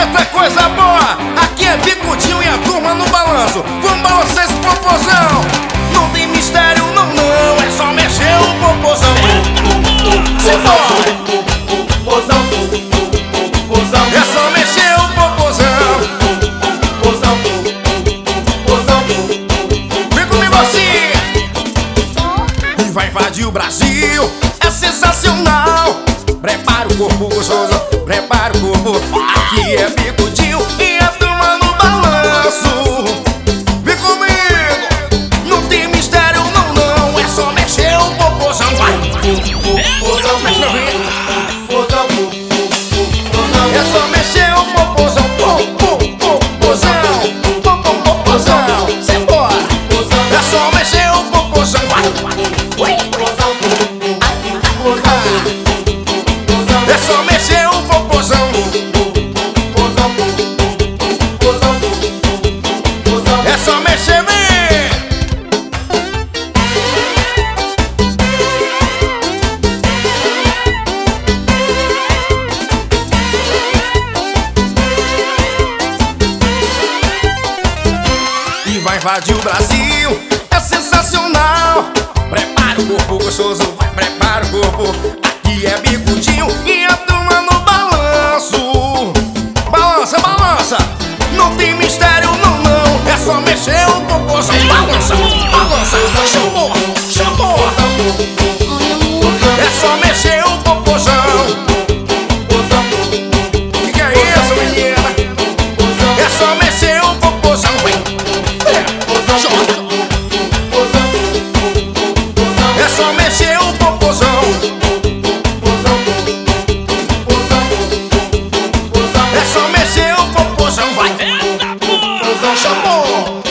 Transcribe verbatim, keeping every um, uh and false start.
Eita, coisa boa! Aqui é Bicudinho e a turma no balanço. Vamos balançar esse popozão. Não tem mistério, não, não. É só mexer o popozão. Simbora! É só mexer o popozão. Vem comigo assim. E vai invadir o Brasil. É sensacional. Prepara o corpo gostoso, prepara o corpo. Aqui é Bicudinho e a turma no balanço. Vem comigo, não tem mistério, não, não. É só mexer o popozão, vai. Mexe pra ver. É só mexer o popozão, popozão, popozão. Simbora. É só mexer o popozão, vai. É só mexer o popozão. É só mexer, vem. E vai invadir o Brasil. É sensacional. Prepara o corpo gostoso, vai, prepara o corpo. Aqui é Bicudinho e a turma no balanço. Balança, balança. Não tem mistério, não, não. É só mexer o popozão. Balança, balança. Chamou, chamou. É só mexer o popozão. Que que é isso, menina? É só mexer o popozão. Joga. É só mexer o popozão. É só mexer o popozão, vai. Chamou.